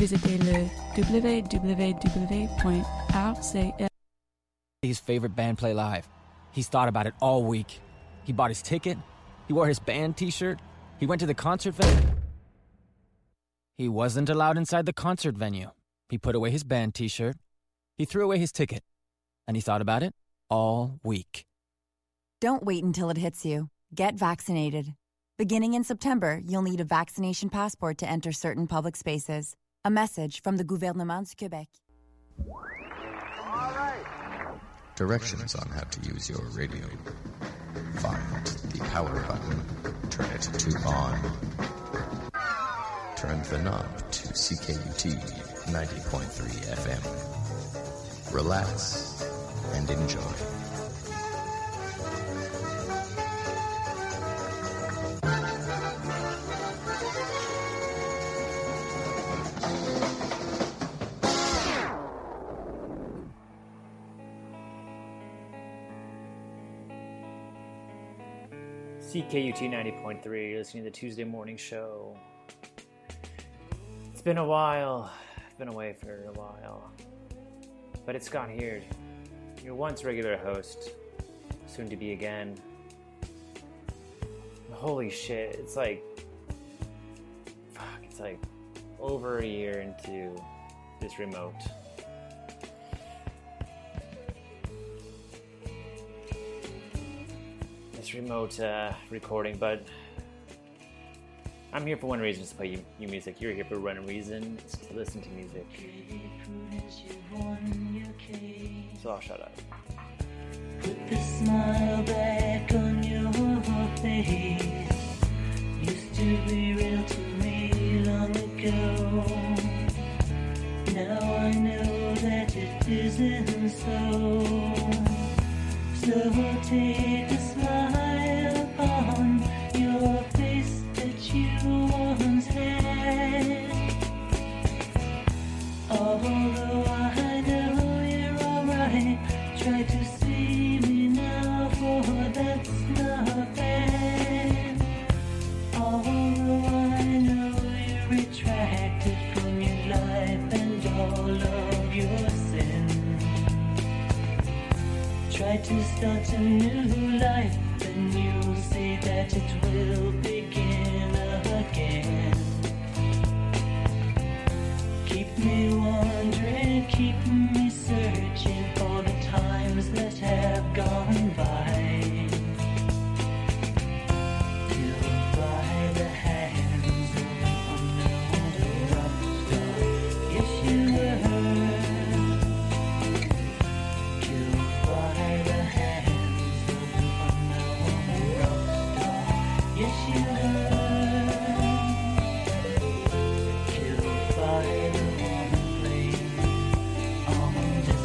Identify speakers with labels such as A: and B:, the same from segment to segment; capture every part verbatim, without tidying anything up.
A: visitez le w w w point r c l.
B: His favorite band play live. He's thought about it all week. He bought his ticket. He wore his band t-shirt. He went to the concert venue. He wasn't allowed inside the concert venue. He put away his band t-shirt. He threw away his ticket. And he thought about it all week.
C: Don't wait until it hits you. Get vaccinated. Beginning in September, you'll need a vaccination passport to enter certain public spaces. A message from the Gouvernement du Québec.
D: Directions on how to use your radio. Find the power button. Turn it to on. Turn the knob to C K U T ninety point three F M. Relax and enjoy.
E: C K U T ninety point three, you're listening to the Tuesday morning show. It's been a while. I've been away for a while. But it's Scott here, your once regular host, soon to be again. Holy shit, it's like, fuck, it's like over a year into this remote. This remote uh, recording, but I'm here for one reason, to play you, you music. You're here for one reason, it's to listen to music. So I'll shut up.
F: Put the smile back on your face. Used to be real to me long ago. Now I know that it isn't so. So take a smile upon your face that you once had. Although I know you're alright, try to see me now, for that's not bad. Although I know you're retracted from your life and all of your sins. Try to start a new life, then you'll see that it will begin again. Keep me wondering, keep me searching for the times that have gone by. Killed by the hands of an unknown rock star. Yes, you were. Killed by the hands of an unknown rock star. Yes, you were. Killed by the woman playing on this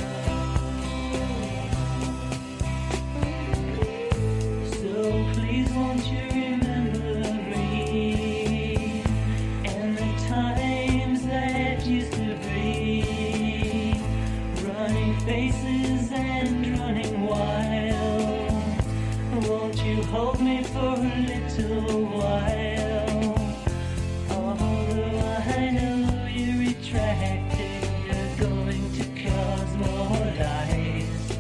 F: guitar. So please won't you remember me and the times that used to be, running faces and running wild. Won't you hold me for a little while? Although I know you're retracted, you're going to cause more lies.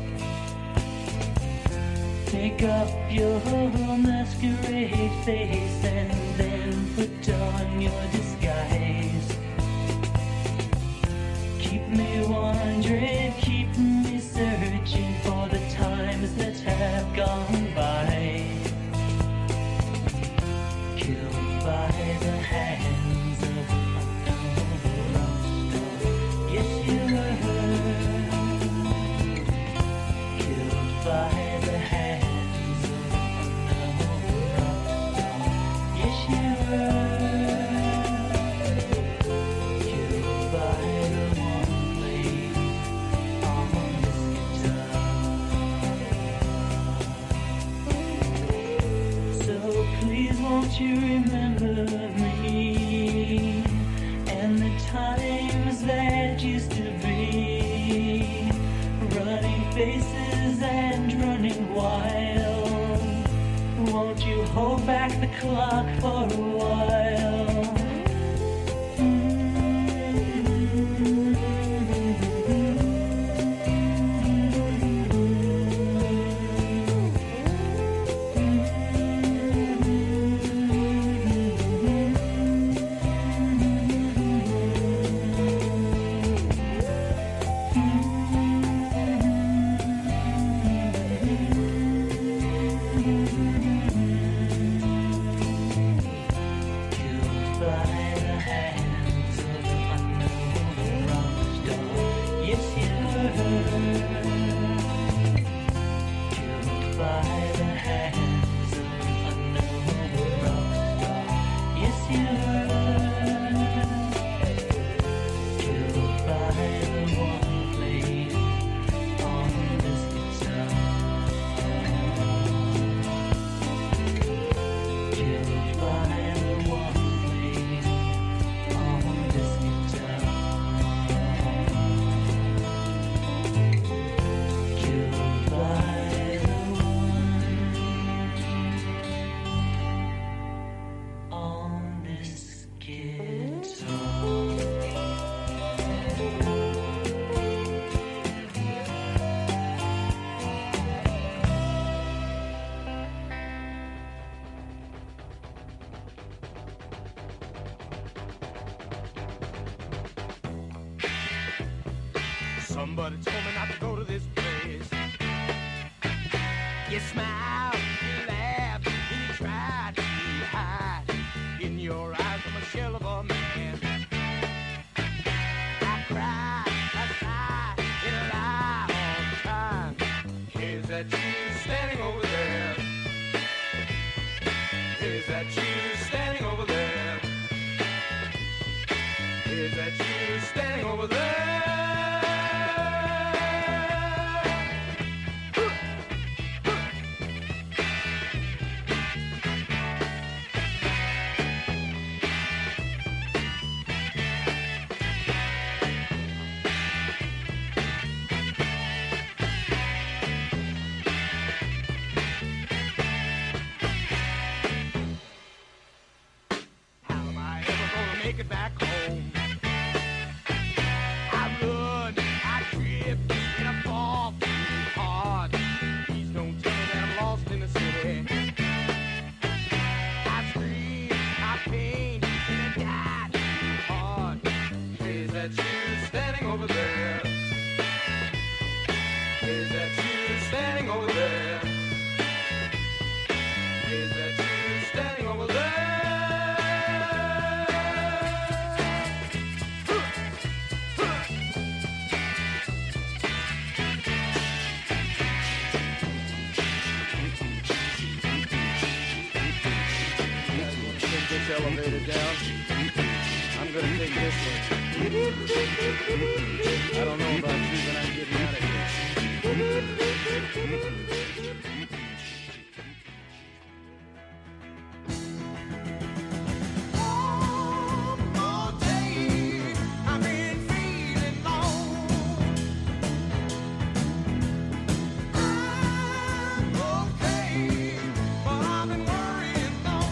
F: Take off your masquerade face and then put on your disguise. Keep me wondering, keep me searching for the times that have gone by. Killed by the hands of a rock star. Yes, you were. Killed by the hands of a rock star. Yes, you were. Killed by the one playing on this guitar. So please won't you remember me and the times that used to be, running faces and running wild. Won't you hold back the clock for a while? Mm-hmm.
G: Somebody told me not to go to this place. You smile, you laugh, and you try to hide. In your eyes, I'm a shell of a man. I cry, I sigh, and I lie all the time. Is that you standing over there? Is that you standing over there? Is that you standing over there? Get back home. I run, I trip, and I fall too hard. Please don't tell me that I'm lost in the city. I scream, I pain, and I die too hard. Is that you standing over there? Is that you standing over there? Is that you standing over there? Elevator down. I'm gonna take this one. I don't know about you, but I'm getting out of here. All day I've been feeling low. I'm okay, but I've been worrying though.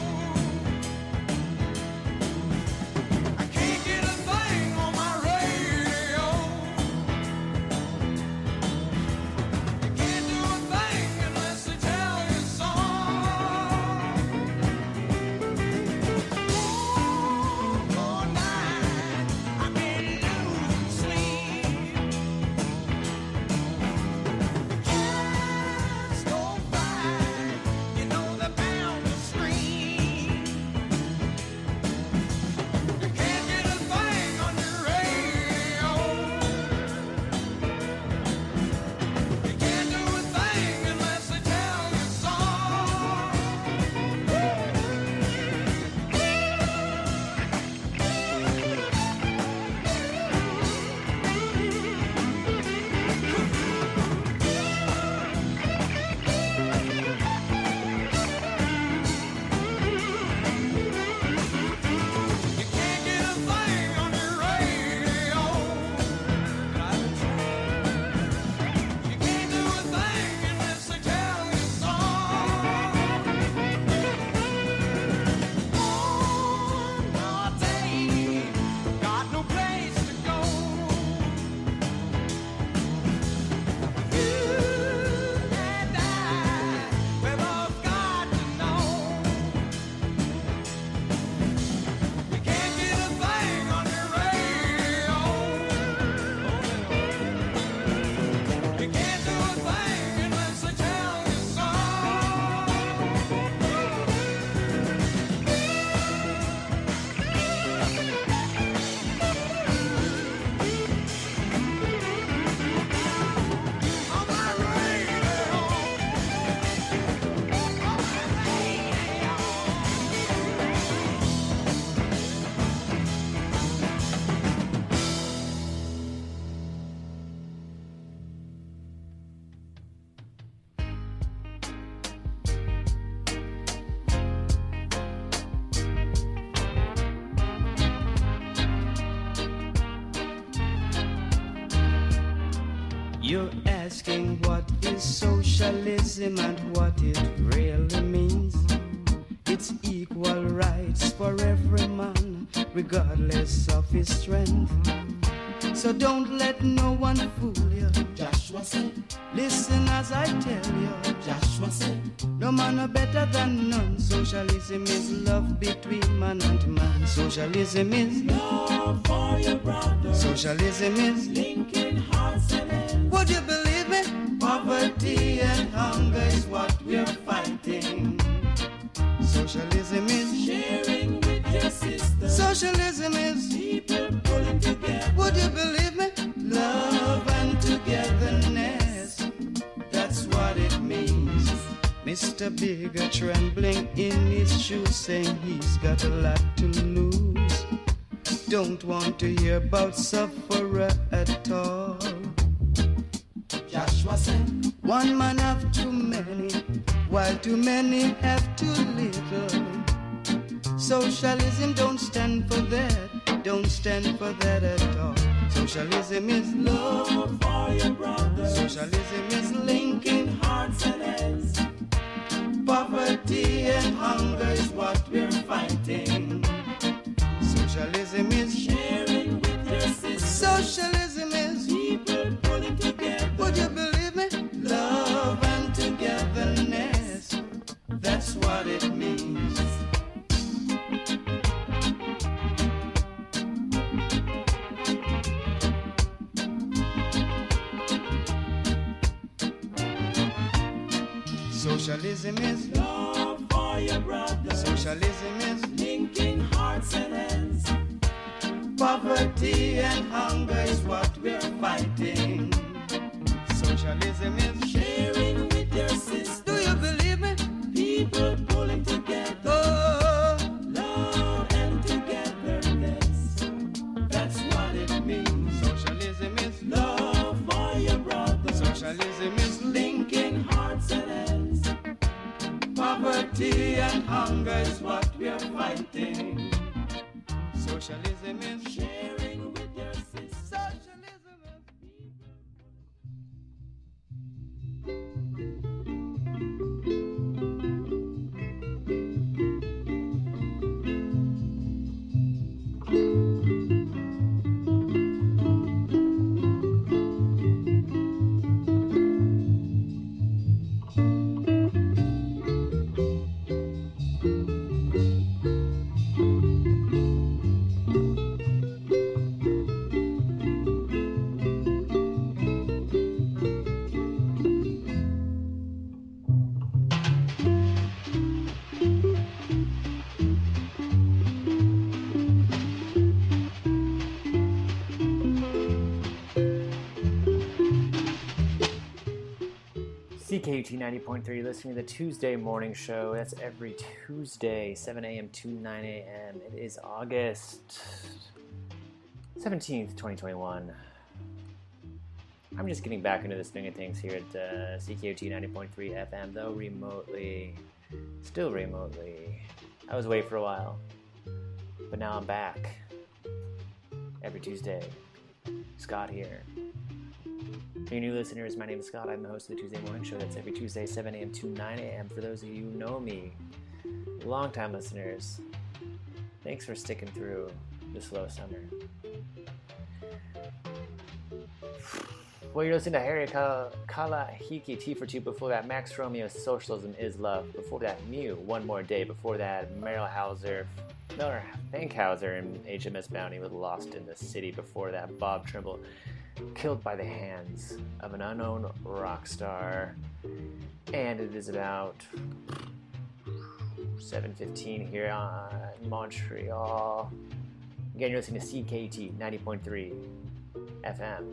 H: You're asking what is socialism and what it really means. It's equal rights for every man, regardless of his strength. So don't let no one fool you. Joshua said, listen as I tell you. Joshua said, no man are better than none. Socialism is love between man and man. Socialism is
F: love for your brother.
H: Socialism is
F: linking hearts and
H: Would you believe me? Poverty and hunger is what we're fighting. Socialism is sharing with your sister. Socialism is people pulling together. Would you believe me? Love and togetherness. That's what it means. Mister Bigger trembling in his shoes, saying he's got a lot to lose. Don't want to hear about sufferer at all. Joshua said, one man have too many, while too many have too little. Socialism don't stand for that, don't stand for that at all. Socialism is love for your brother. Socialism is linking hearts and heads. Poverty and hunger is what we're fighting. Socialism is sharing with your sister. Socialism is people pulling together. Would you believe me? Love and togetherness. That's what it means. Socialism is love for your brother. Socialism is linking hearts and hands. Poverty and hunger is what we're fighting. Socialism is sharing with your sister. Do you believe me? People pulling together. Oh, love and togetherness. That's what it means. Socialism is love for your brother. Socialism is linking hearts and hands. Poverty and hunger is what we're fighting. Socialism is sharing with your sister. Socialism is
E: C K U T ninety point three, listening to the Tuesday morning show. That's every Tuesday, seven a.m. to nine a.m. It is August seventeenth, twenty twenty-one. I'm just getting back into the swing of things here at uh, C K U T ninety point three F M, though remotely, still remotely. I was away for a while, but now I'm back. Every Tuesday. Scott here. For you new listeners, my name is Scott. I'm the host of the Tuesday Morning Show. That's every Tuesday, seven a.m. to nine a.m. For those of you who know me, longtime listeners, thanks for sticking through the slow summer. Well, you're listening to Harry Kala, Kalahiki, T for Two. Before that, Max Romeo, Socialism is Love. Before that, Mew, One More Day. Before that, Meryl Hauser, Miller Fankhauser and H M S Bounty with Lost in the City. Before that, Bob Trimble, Killed by the Hands of an Unknown Rock Star. And it is about seven fifteen here in Montreal. Again, you're listening to C K T ninety point three F M.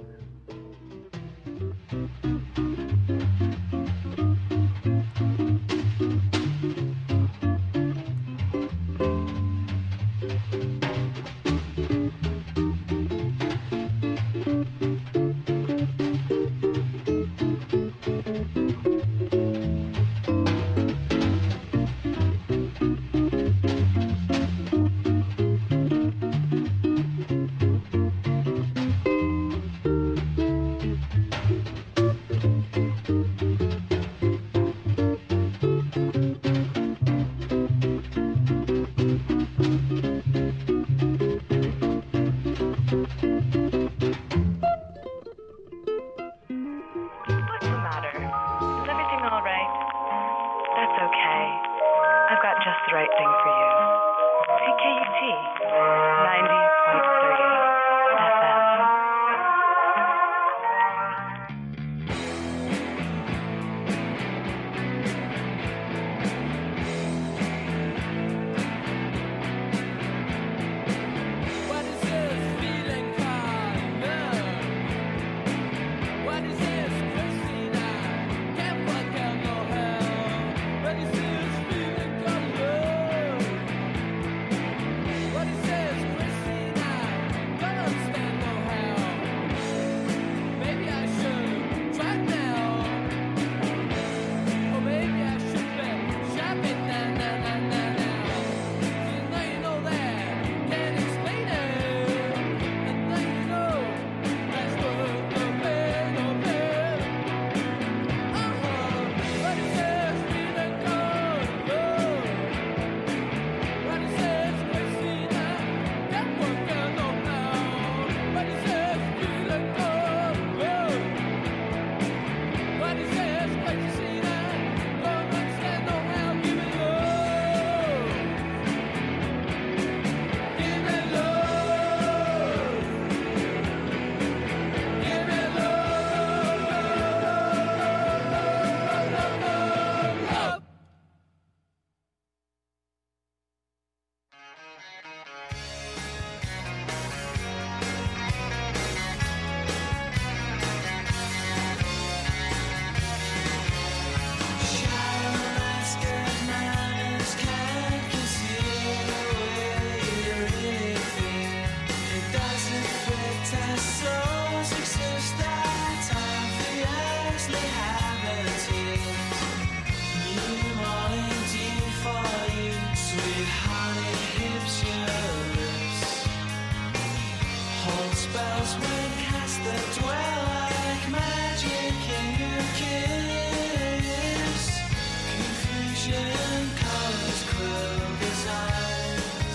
F: spells would cast that dwell like magic in your kiss. Confusion, colors, cruel designs.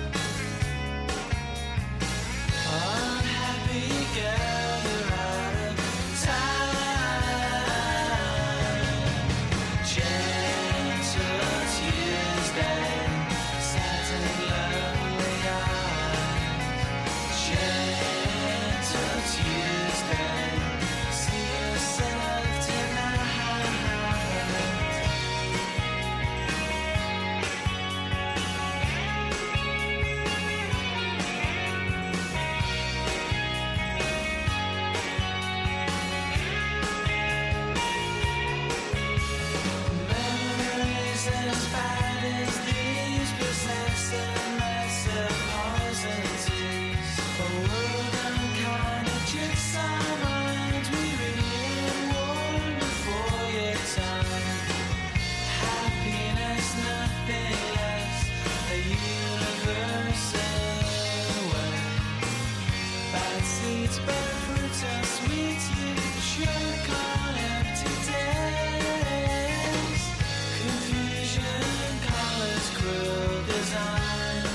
F: Unhappy girl, you're out of time. Gentle Tuesday, satin lonely eyes. Gentle Tuesday, see yourself tonight. Memories as bad as these possess a mess of positives. A world unkind, a jigsaw mind. We read and warn before your time. Happiness, nothing less. A universal way. Bad seeds, bad fruits are sweet. You choke on empty days. Confusion, colors, cruel designs.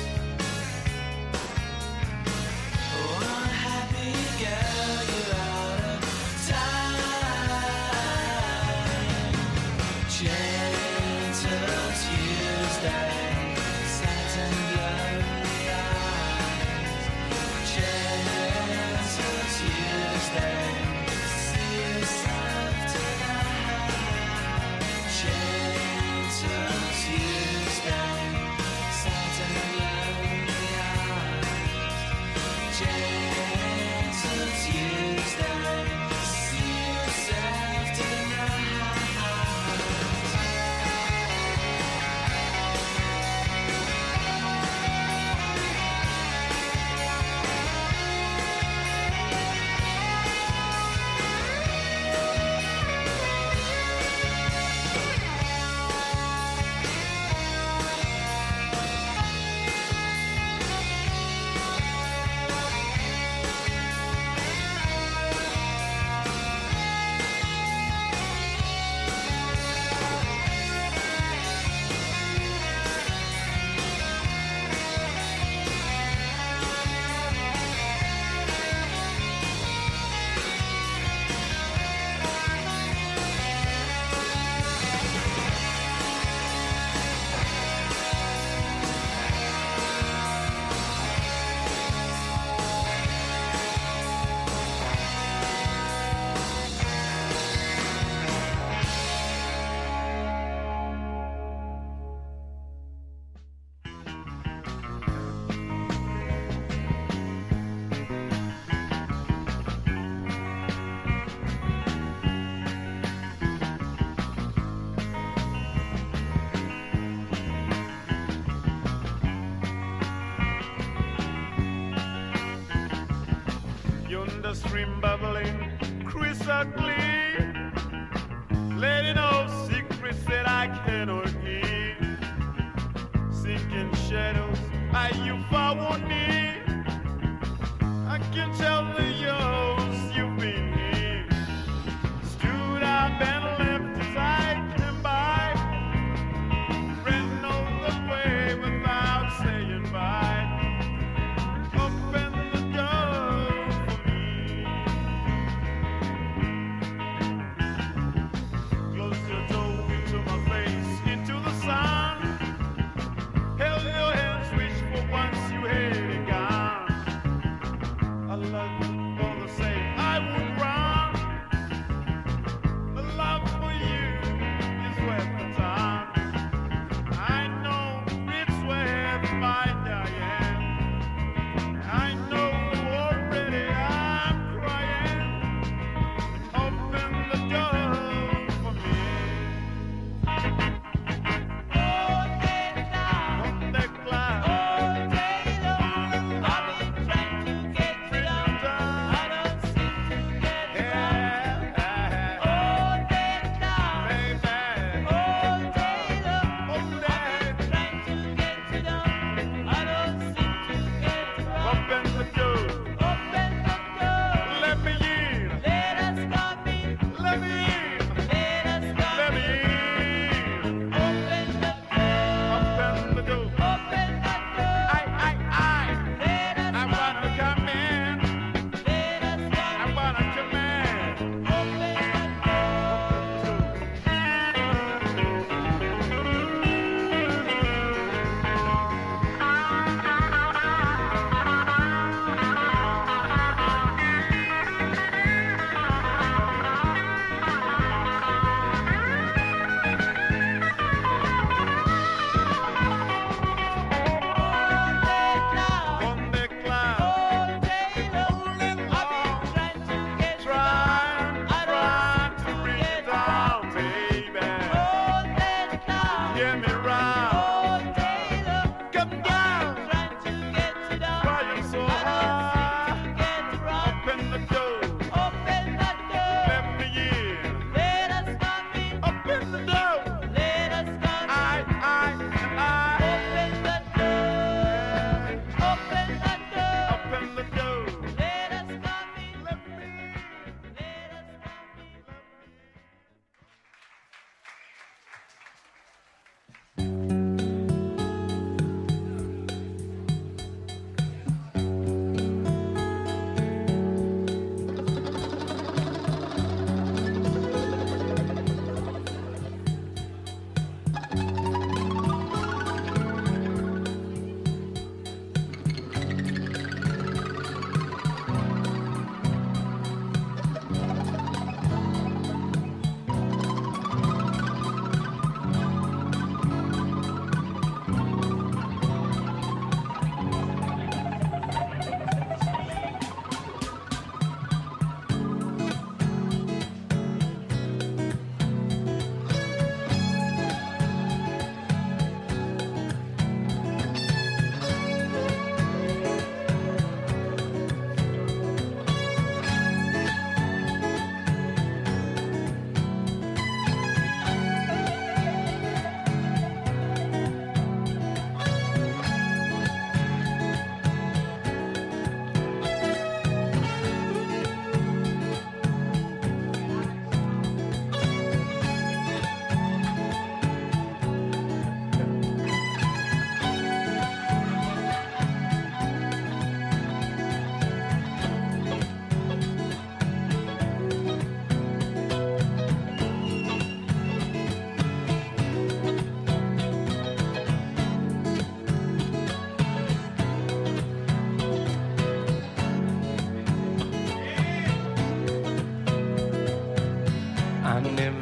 F: Unhappy girl, you're out of time. Gentle Tuesday, satin lonely eyes. Gentle Tuesday, see yourself tonight. Gentle Tuesday, satin lonely eyes. Gentle Tuesday, see yourself tonight.
I: Yonder stream bubbling crystal clear, letting out secrets that I cannot hear. Sinking shadows, are you far on near? I can tell the years you've been here. Stood up and left as I came by. Ran all the way without saying bye. Open the door for me. Close the door into my face, into the sun. Held your hands, reached for once you had it gone. I love you.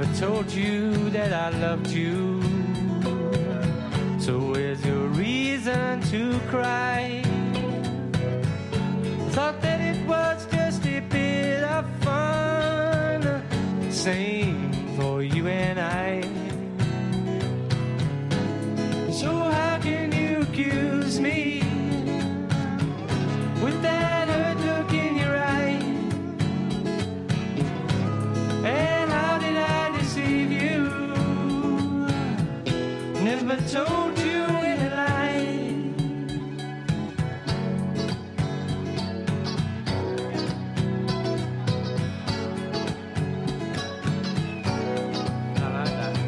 J: told you that I loved you. So where's your reason to cry? Thought that it was just a bit of fun, same for you and I. So how can you accuse me with that hurt look in your eye? And how did I deceive you? Never told you any lie. I like that.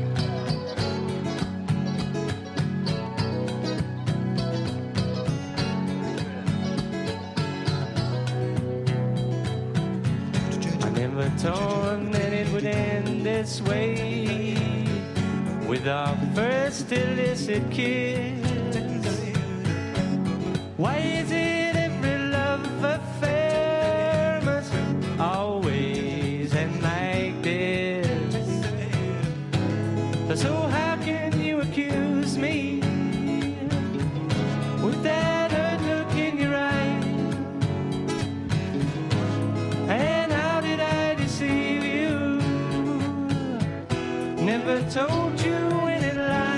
J: I never told that it would end this way, with our first illicit kiss. Why is it every love affair must always end like this? So how can you accuse me with that hurt look in your eye? And how did I deceive you? Never told you any lie.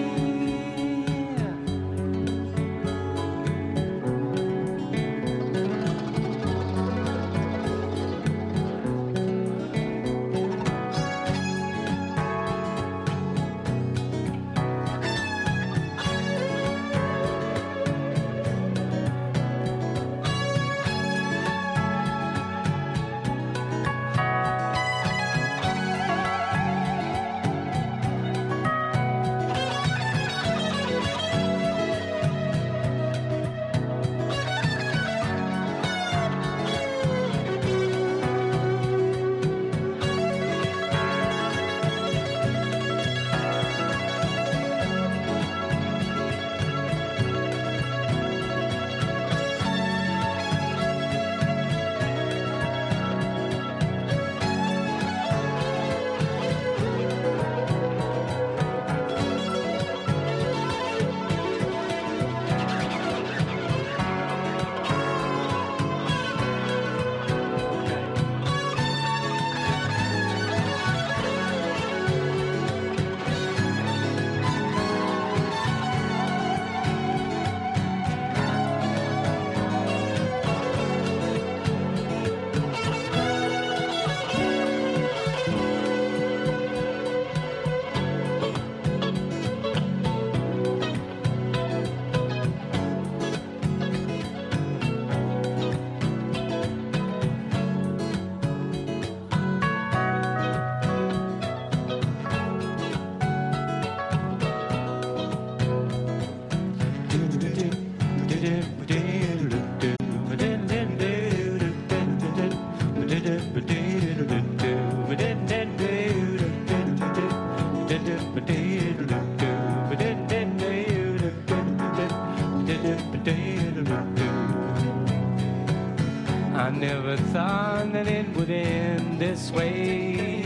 J: I never thought that it would end this way,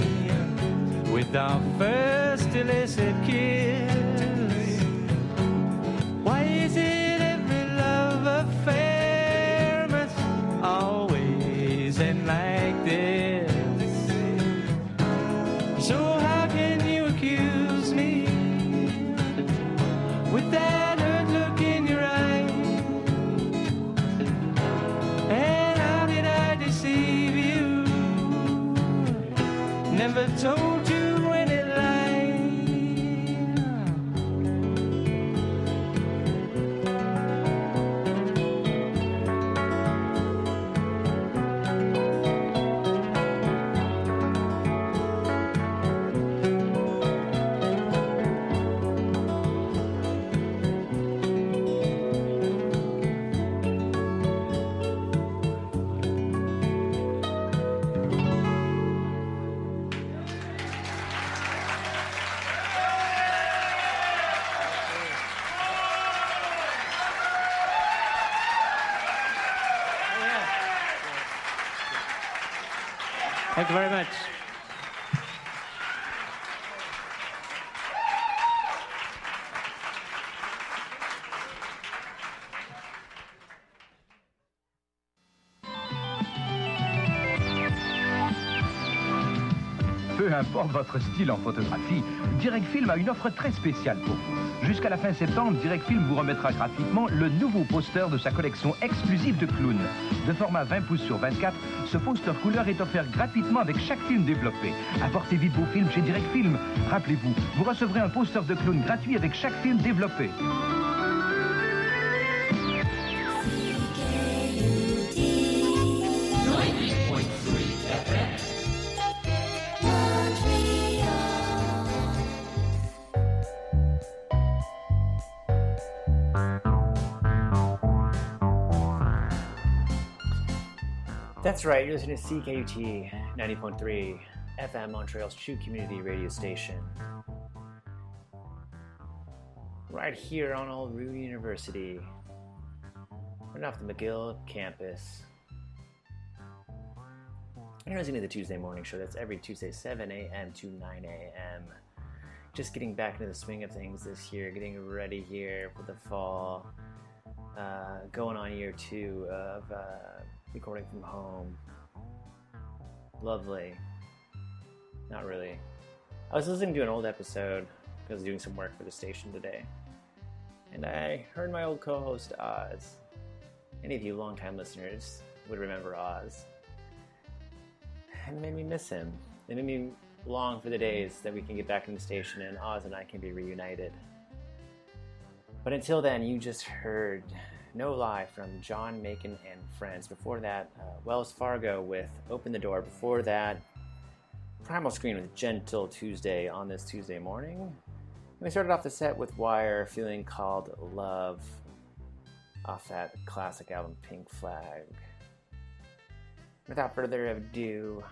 J: with our first illicit kiss. Why is it every love affair must always end like this? So how can you accuse me with that hurt look in your eye? And how did I deceive you? Never told you any lie. Thank you very much.
K: Peu importe votre style en photographie, Direct Film a une offre très spéciale pour vous. Jusqu'à la fin septembre, Direct Film vous remettra gratuitement le nouveau poster de sa collection exclusive de clowns. De format vingt pouces sur vingt-quatre, ce poster couleur est offert gratuitement avec chaque film développé. Apportez vite vos films chez Direct Film. Rappelez-vous, vous recevrez un poster de clown gratuit avec chaque film développé.
E: That's right, you're listening to C K U T ninety point three F M, Montreal's true community radio station. Right here on Old Rue University, right off the McGill campus. You're listening to the Tuesday morning show. That's every Tuesday, seven a.m. to nine a.m. Just getting back into the swing of things this year, getting ready here for the fall. Uh, going on year two of uh, recording from home. Lovely. Not really. I was listening to an old episode because I was doing some work for the station today. And I heard my old co-host Oz. Any of you longtime listeners would remember Oz. And it made me miss him. It made me long for the days that we can get back in the station and Oz and I can be reunited. But until then, you just heard No Lie from John Macon and Friends. Before that, uh, Wells Fargo with Open the Door. Before that, Primal Screen with Gentle Tuesday on this Tuesday morning. And we started off the set with Wire, Feeling Called Love, off that classic album Pink Flag. Without further ado,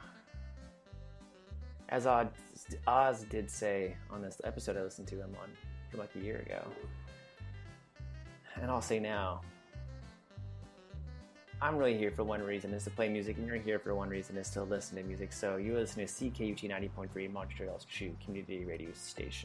E: as Oz, Oz did say on this episode I listened to him on from like a year ago, and I'll say now, I'm really here for one reason, is to play music, and you're here for one reason, is to listen to music. So you listen to C K U T ninety point three, Montreal's true community radio station.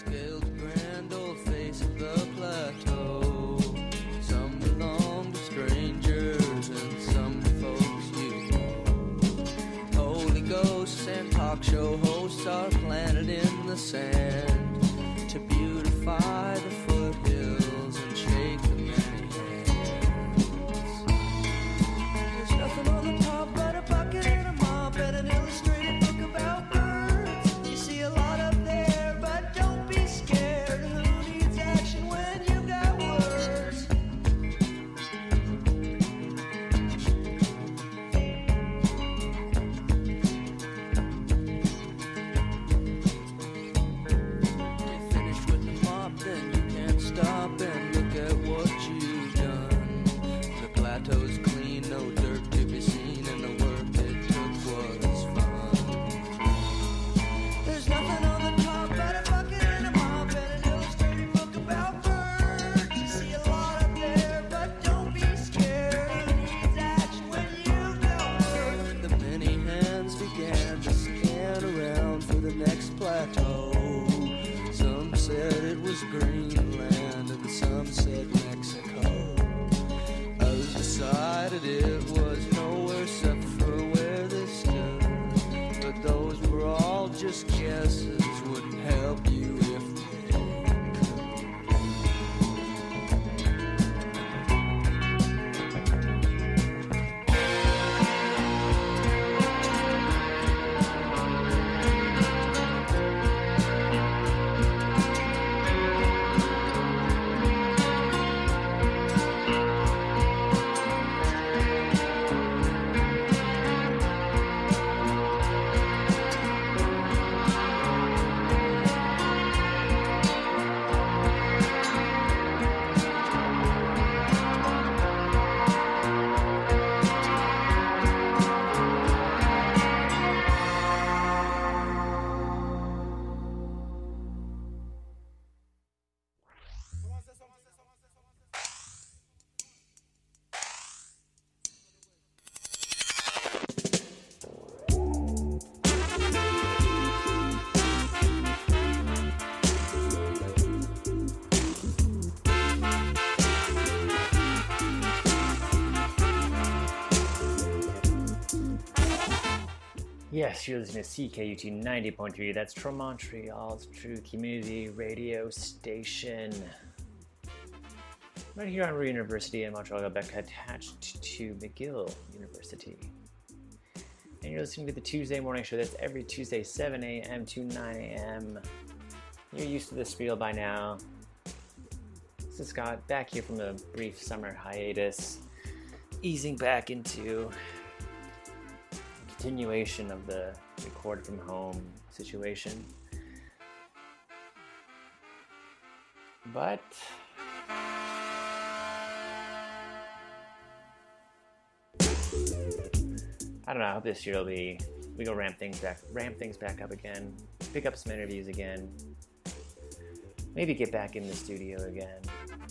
L: scaled the grand old face of the plateau. Some belong to strangers and some to folks you know. Holy ghosts and talk show hosts are planted in the sand to beautify the foothills and shake the many hands. There's nothing on the top but a bucket and a mop and an illustrated book about birds. You see a lot up there, but don't be scared. Who needs action when you've got words? You finish with the mop, then you can't stop and look at what you've done. The plateau's clean, no dirt to be seen, and the work it took was fun. There's nothing on the top but a bucket and a mop and an illustrated book about birds. You see a lot up there, but don't be scared. Who needs action when you've got work? The many hands began to scan around for the next plateau. Some said it was Greenland and some said Mexico. Others decided it was nowhere except for where they stood. But those were all just guesses, wouldn't help you if they could.
E: Yes, you're listening to C K U T ninety point three. That's True Montreal's true community radio station. Right here on Rio University in Montreal, Quebec, attached to McGill University. And you're listening to the Tuesday morning show. That's every Tuesday, seven a.m. to nine a.m. You're used to this spiel by now. This is Scott, back here from a brief summer hiatus, easing back into continuation of the record from home situation. But I don't know, I hope this year will be, we go ramp things back ramp things back up again, pick up some interviews again, maybe get back in the studio again.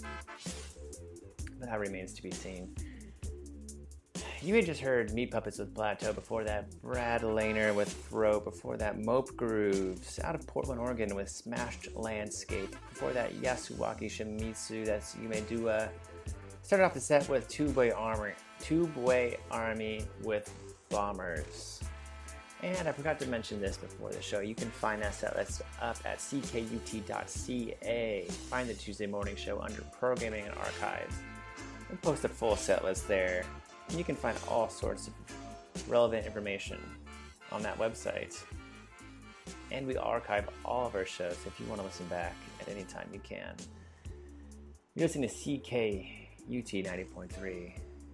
E: But that remains to be seen. You had just heard Meat Puppets with Plateau, before that Brad Lehner with Throat, before that Mope Grooves out of Portland, Oregon with Smashed Landscape, before that Yasuaki Shimizu, that's Yume Dua. Started off the set with Tubeway Army, Tubeway Army with Bombers. And I forgot to mention this before the show, you can find that set list up at c k u t dot c a. Find the Tuesday morning show under Programming and Archives. We'll post a full set list there. And you can find all sorts of relevant information on that website. And we archive all of our shows, so if you want to listen back at any time, you can. You're listening to C K U T ninety point three,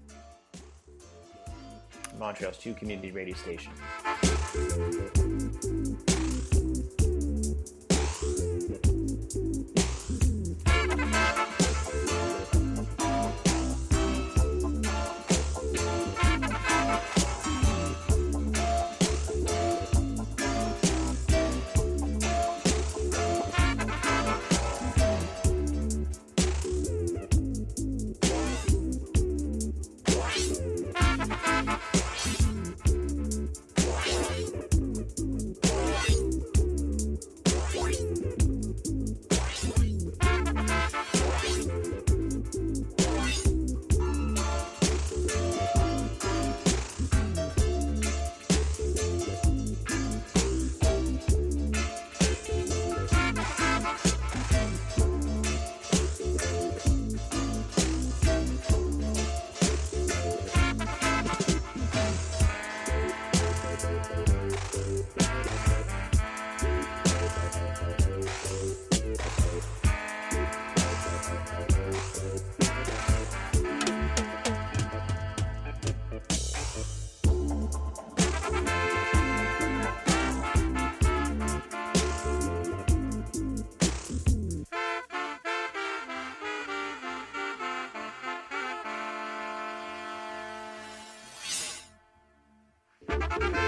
E: Montreal's true community radio station.
G: Thank you.